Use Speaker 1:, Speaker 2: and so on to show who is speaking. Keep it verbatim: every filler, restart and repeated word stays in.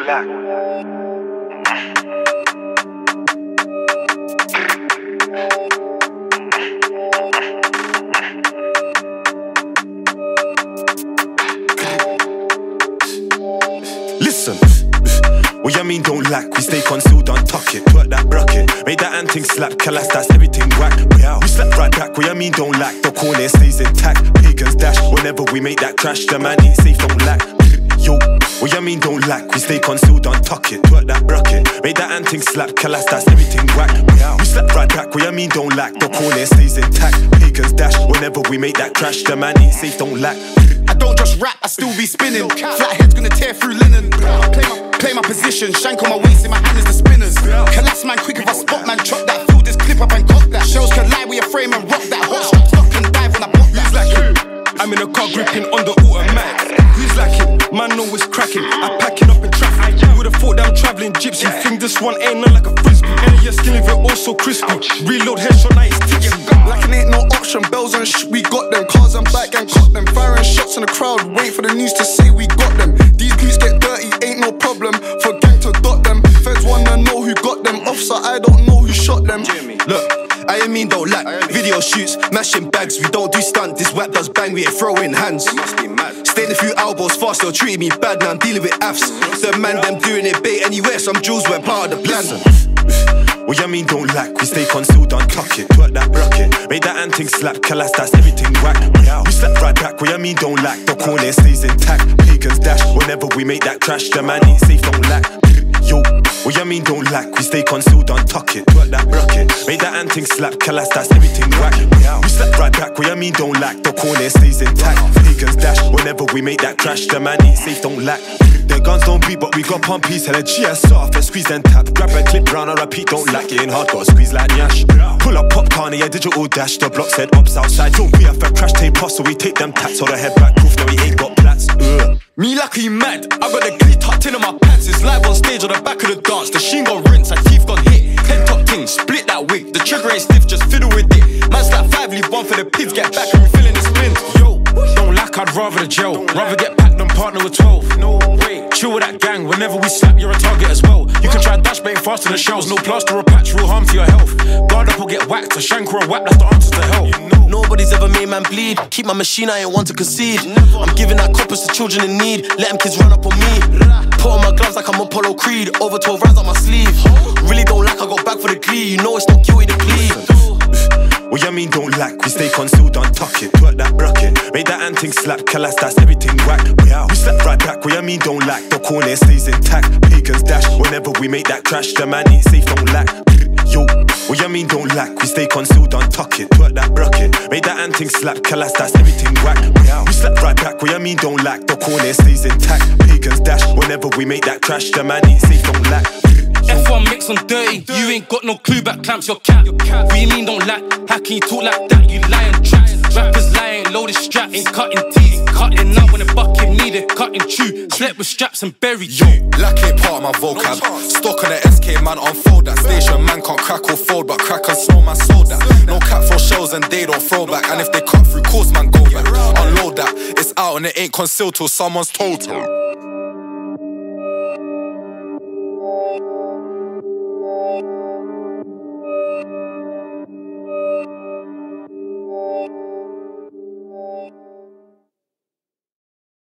Speaker 1: lack.
Speaker 2: Listen, what you mean don't lack? We stay concealed, don't tuck it. Twerk that bracket, make that anting slap. Calas, that's everything whack. We slap right back. What you mean don't lack? The corner stays intact. Pagans dash whenever we make that crash. The man ain't safe, don't lack. Yo, what you mean don't lack? We stay concealed, don't tuck it. Twerk that bracket, make that anting slap. Calas, that's everything whack. We slap right back. What you mean don't lack? The corner stays intact. Pagans dash whenever we make that crash. The man ain't safe, don't lack.
Speaker 3: I don't just rap, I still be spinning. Flathead's gonna tear through linen. Play my, play my position, shank on my waist, in my hand is the spinners. Collapse man quick if I spot man, chop that, fill this clip up and cock that. Shells can lie with your frame and rock that. Hot strap, stop and dive when I pop that.
Speaker 4: Who's like him? I'm in a car gripping on the automatic. Who's like him? Man know it's cracking. I pack it up in traffic. You would've thought that I'm travelling gypsy. Think this one ain't not like a frisbee. And your skin leave it all so crispy. Reload headshot, now it's ticking.
Speaker 3: Like it ain't no option, bells and sh, we got them. Cars and back and caught them. Firing shots in the crowd, wait for the news to say we got them. These dudes get dirty, ain't no problem. For gang to dot them. Feds wanna know who got them. Officer, I don't know who shot them.
Speaker 5: Look, I ain't mean don't lack. Video shoots, mashing bags, we don't do stunt. This whack does bang, we ain't throwing hands. Staying a few elbows fast, they're treating me bad. Now I'm dealing with Fs. The man them doing it bait anywhere. Some jewels were part of the plan.
Speaker 2: What you mean don't lack? We stay concealed, don't tuck it. Twerk that bracket, make that anting slap. Calas, that's everything whack. We slap right back. What you mean don't lack? The corner stays intact. Pagans dash whenever we make that crash. The man ain't safe, don't lack. Yo, what you mean don't lack? We stay concealed, don't tuck it. Twerk that bracket, make that anting slap. Calas, that's everything whack. We slap right back. What you mean don't lack? The corner stays intact. Pagans dash whenever we make that crash. The man ain't safe, don't lack. Their guns don't beat, but we got pumpies. Hell a G S off and squeeze and tap. Grab and clip round and repeat, don't lack it in hardcore. Squeeze like Nyash. Pull up popcorn, yeah, digital dash. The block said ops outside. Don't we have a crash tape us, so we take them tats. Or the head back proof, no, we ain't got plats. Ugh.
Speaker 4: Me lucky mad, I got the glee tucked in my pants. It's live on stage on the back of the dance. The sheen gon' rinse, her teeth gon' hit. Head top ting, split that wig. The trigger ain't stiff, just fiddle with it. Man slap five, leave one for the pigs. Get back and refilling the spin. Yo, don't lack, I'd rather the jail. Rather get packed than partner with twelve. No way, chill with that gang. Whenever we slap, you're a target as well. You can try dash bait fast in the shells. No plaster or patch, real harm to your health. Guard up or get whacked. A shank or a whack, that's the answer to hell. You know.
Speaker 5: Nobody's ever made man bleed. Keep my machine, I ain't want to concede. I'm giving out coppers to children in need. Let them kids run up on me. Put on my gloves like I'm Apollo Creed. Over twelve rounds on my sleeve. Really don't like I got back for the glee. You know it's not guilty to plead.
Speaker 2: What you mean don't lack? We stay concealed, don't tuck it. Twerk that bracket, make that anting slap. Calas, that's everything whack. We slap right back. What you mean don't lack? The corner stays intact. Pagans dash whenever we make that crash. The man ain't safe, don't lack. Yo, what you mean don't lack? We stay concealed, don't tuck it. Twerk that bracket, make that anting slap. Calas, that's everything whack. We slap right back. What you mean don't lack? The corner stays intact. Pagans dash whenever we make that crash. The man ain't safe, don't lack.
Speaker 4: F one mix on dirty, you ain't got no clue back clamps your cat. What you mean don't lack? How can you talk like that? You lie on tracks. Rappers lying, loaded strap, ain't cutting teeth. Cutting out when the bucket needed, cutting chew. Slept with straps and buried you.
Speaker 6: Lack ain't part of my vocab. Stock on the S K man, unfold that. Station man can't crack or fold, but crackers snow man sold that. No cat throw shells and they don't throw back. And if they cut through, course man go back. Unload that, it's out and it ain't concealed till someone's told her.